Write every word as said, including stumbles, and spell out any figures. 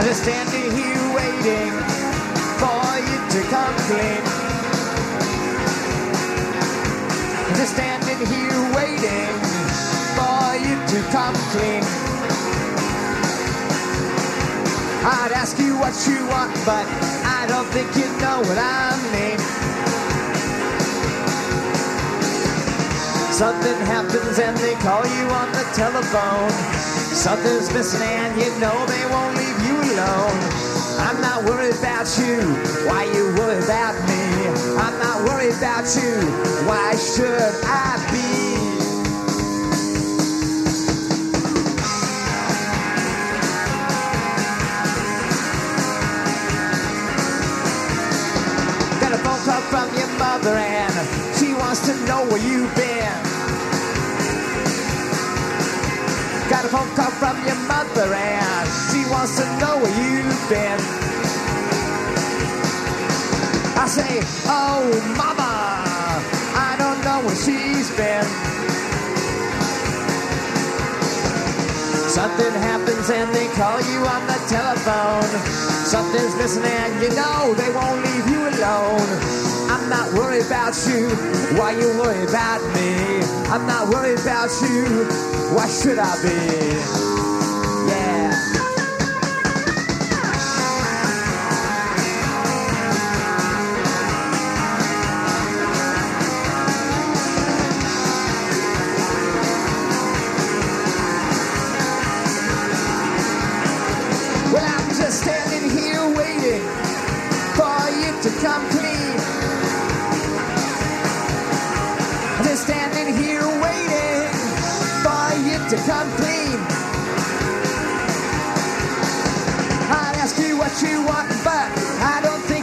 Just standing here waiting for you to come clean. Just standing here waiting for you to come clean. I'd ask you what you want, but I don't think you know what I mean. Something happens and they call you on the telephone. Something's missing and you know they won't leave you alone. I'm not worried about you, why you worry about me? I'm not worried about you, why should I be? Got a phone call from your mother and she wants to know where you've been. Got a phone call from your mother and she wants to know where you've been. I say, oh mama, I don't know where she's been. Something happens and they call you on the telephone. Something's missing and you know they won't leave you alone. I'm not worried about you, why you worry about me? I'm not worried about you, why should I be? Yeah. Well, I'm just standing here waiting for you to come clean. Just standing here waiting for you to come clean. I'd ask you what you want, but I don't think